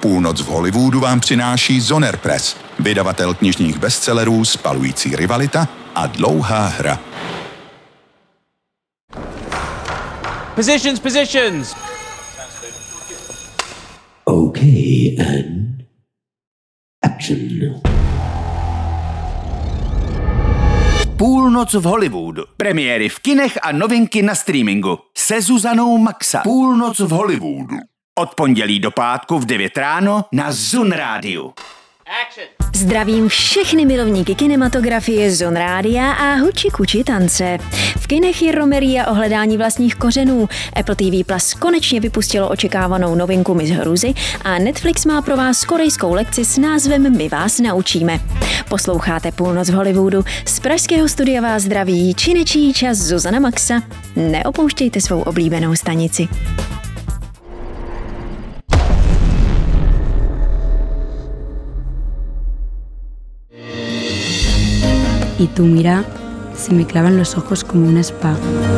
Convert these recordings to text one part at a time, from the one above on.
Půlnoc v Hollywoodu vám přináší Zoner Press, vydavatel knižních bestsellerů Spalující rivalita a Dlouhá hra. Positions! Okay, and action. Půlnoc v Hollywoodu. Premiéry v kinech a novinky na streamingu. Se Zuzanou Maxa. Půlnoc v Hollywoodu. Od pondělí do pátku v 9 ráno na Zun Rádiu. Zdravím všechny milovníky kinematografie, Zon Rádia a huči kuči tance. V kinech je Romeria o hledání vlastních kořenů. Apple TV Plus konečně vypustilo očekávanou novinku Miss Hruzy a Netflix má pro vás korejskou lekci s názvem My vás naučíme. Posloucháte Půlnoc v Hollywoodu. Z pražského studia vás zdraví činečí čas Zuzana Maxa. Neopouštějte svou oblíbenou stanici. Y tu mirada se me clava en los ojos como una espada.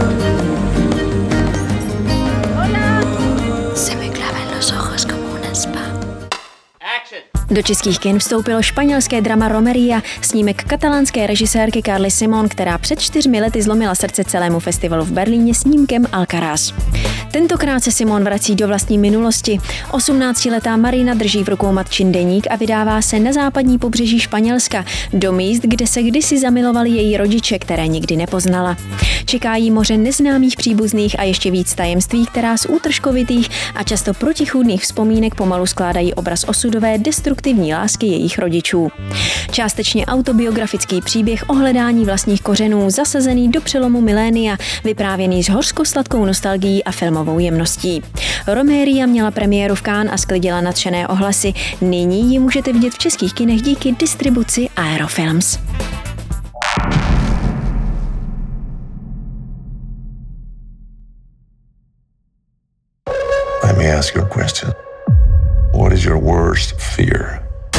Hola. Se me clava en los ojos como una espada. Do českých kin vstoupilo španělské drama Romeria, snímek katalánské režisérky Carly Simon, která před 4 lety zlomila srdce celému festivalu v Berlíně snímkem Alcaraz. Tentokrát se Simon vrací do vlastní minulosti. 18letá Marina drží v rukou matčin deník a vydává se na západní pobřeží Španělska, do míst, kde se kdysi zamilovali její rodiče, které nikdy nepoznala. Čeká jí moře neznámých příbuzných a ještě víc tajemství, která z útržkovitých a často protichůdných vzpomínek pomalu skládají obraz osudové destruktivní lásky jejich rodičů. Částečně autobiografický příběh o hledání vlastních kořenů, zasazený do přelomu milénia, vyprávěný s hořko-sladkou nostalgií a filmovou jemností. Romeria měla premiéru v Cannes a sklidila nadšené ohlasy. Nyní ji můžete vidět v českých kinech díky distribuci Aerofilms. Let me ask you a question. What is your worst fear?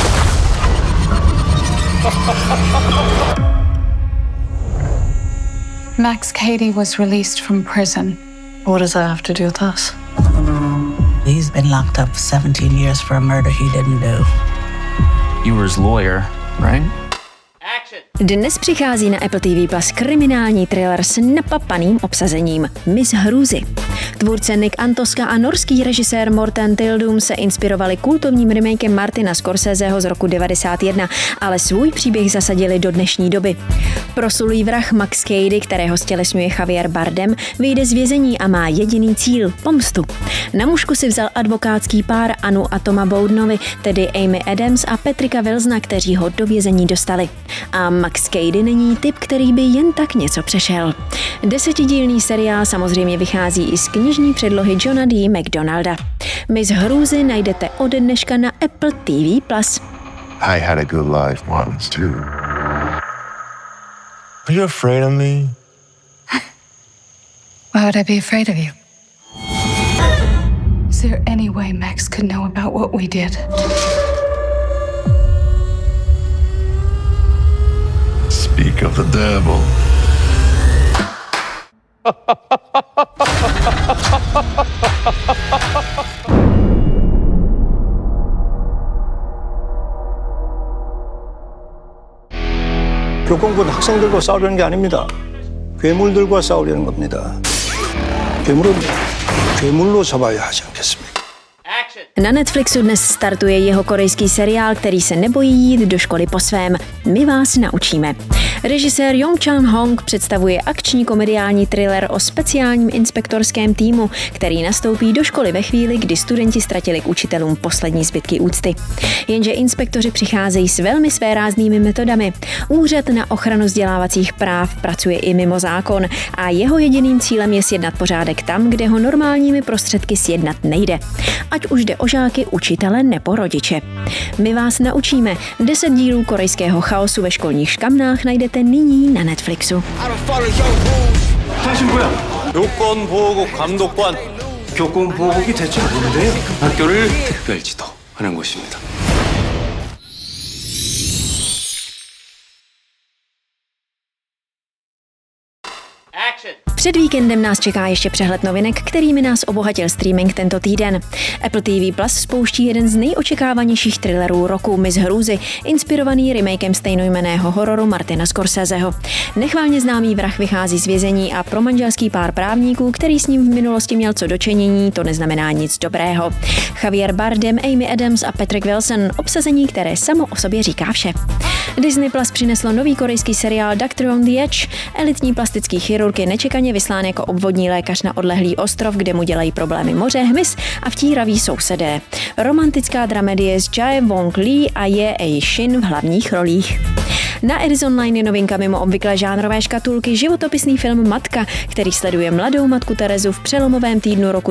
Max Cady was released from prison. What does that have to do with us? He's been locked up for 17 years for a murder he didn't do. You were his lawyer, right? Dnes přichází na Apple TV Plus kriminální thriller s napapaným obsazením Miss Hruzy. Tvůrce Nick Antoska a norský režisér Morten Tyldum se inspirovali kultovním remakem Martina Scorseseho z roku 1991, ale svůj příběh zasadili do dnešní doby. Proslulý vrah Max Cady, kterého stělesňuje Javier Bardem, vyjde z vězení a má jediný cíl – pomstu. Na mužku si vzal advokátský pár Anu a Toma Bowdenovi, tedy Amy Adams a Patricka Wilsona, kteří ho do vězení dostali. A Max Cady není typ, který by jen tak něco přešel. 10dílný seriál samozřejmě vychází i z knižní předlohy Johna D. McDonalda. Miss Hruzy najdete ode dneška na Apple TV+. I had a good life once too. Are you afraid of me? Why would I be afraid of you? Is there any way Max could know about what we did? Speak of the devil. 교권군 학생들과 싸우려는 게 아닙니다. 괴물들과 싸우려는 겁니다. 괴물은 괴물로 잡아야 하지 않겠습니까? Na Netflixu dnes startuje jeho korejský seriál, který se nebojí jít do školy po svém. My vás naučíme. Režisér Jong Chan-hong představuje akční komediální thriller o speciálním inspektorském týmu, který nastoupí do školy ve chvíli, kdy studenti ztratili k učitelům poslední zbytky úcty. Jenže inspektoři přicházejí s velmi svéráznými metodami. Úřad na ochranu vzdělávacích práv pracuje i mimo zákon a jeho jediným cílem je sjednat pořádek tam, kde ho normálními prostředky sjednat nejde. Ať už jde o žáky, učitele nebo rodiče. My vás naučíme. 10 dílů korejského chaosu ve školních škamnách najdete nyní na Netflixu. 요건보호국 감독관 교권보호국이 대체 뭔데요? 학교를 특별지도하는 곳입니다. Před víkendem nás čeká ještě přehled novinek, kterými nás obohatil streaming tento týden. Apple TV Plus spouští jeden z nejočekávanějších thrillerů roku Miss Hrůzy, inspirovaný remakem stejnojmenného hororu Martina Scorseseho. Nechválně známý vrah vychází z vězení a pro manželský pár právníků, který s ním v minulosti měl co dočinění, to neznamená nic dobrého. Javier Bardem, Amy Adams a Patrick Wilson, obsazení, které samo o sobě říká vše. Disney Plus přineslo nový korejský seriál Doctor on the Edge. Elitní plastický chirurg je nečekaně vyslán jako obvodní lékař na odlehlý ostrov, kde mu dělají problémy moře, hmyz a vtíraví sousedé. Romantická dramedie s Jae Wong Lee a Ye Ai Shin v hlavních rolích. Na Eris Online je novinka mimo obvyklé žánrové škatulky životopisný film Matka, který sleduje mladou matku Terezu v přelomovém týdnu roku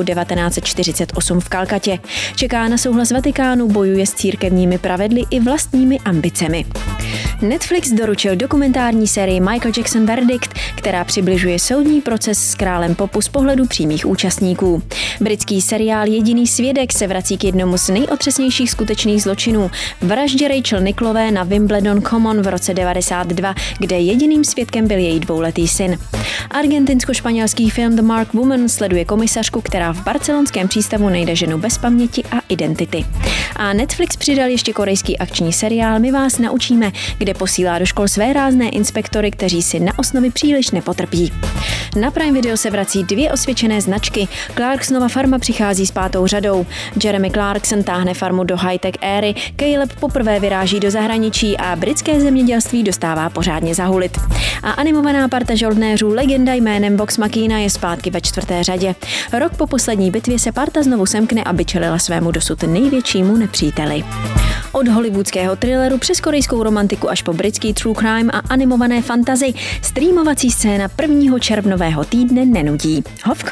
1948 v Kalkatě. Čeká na souhlas Vatikánu, bojuje s církevními pravidly i vlastními ambicemi. Netflix doručil dokumentární sérii Michael Jackson Verdict, která přibližuje soudní proces s králem popu z pohledu přímých účastníků. Britský seriál Jediný svědek se vrací k jednomu z nejotřesnějších skutečných zločinů, vraždě Rachel Nicklové na Wimbledon Common v roce 92, kde jediným svědkem byl její dvouletý syn. Argentinsko-španělský film The Mark Woman sleduje komisařku, která v barcelonském přístavu najde ženu bez paměti a identity. A Netflix přidal ještě korejský akční seriál My vás naučíme, kde posílá do škol své rázné inspektory, kteří si na osnovy příliš nepotrpí. Na Prime Video se vrací 2 osvědčené značky. Clarksonova farma přichází s 5. řadou. Jeremy Clarkson táhne farmu do high-tech éry, Caleb poprvé vyráží do zahraničí a britské zemědělství dostává pořádně zahulit. A animovaná parta žoldnéřů legenda jménem Vox Machina je zpátky ve 4. řadě. Rok po poslední bitvě se parta znovu semkne, aby čelila svému dosud největšímu nepříteli. Od hollywoodského thrilleru přes korejskou romantiku až po britský true crime a animované fantasy, streamovací scéna 1. červnového týdne nenudí. Hovk.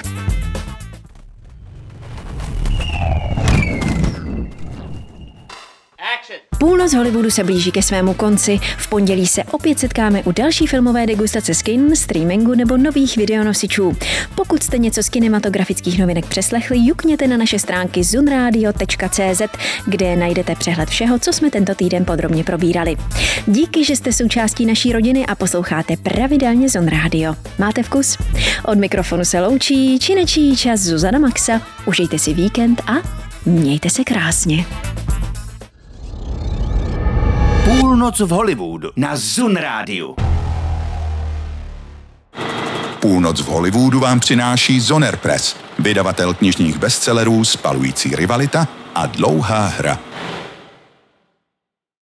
Půlnoc Hollywoodu se blíží ke svému konci. V pondělí se opět setkáme u další filmové degustace z kin, streamingu nebo nových videonosičů. Pokud jste něco z kinematografických novinek přeslechli, jukněte na naše stránky zunradio.cz, kde najdete přehled všeho, co jsme tento týden podrobně probírali. Díky, že jste součástí naší rodiny a posloucháte pravidelně Zun Radio. Máte vkus? Od mikrofonu se loučí činečí čas Zuzana Maxa. Užijte si víkend a mějte se krásně. Půlnoc v Hollywoodu na Zun Rádiu. Půlnoc v Hollywoodu vám přináší Zoner Press, vydavatel knižních bestsellerů Spalující rivalita a Dlouhá hra.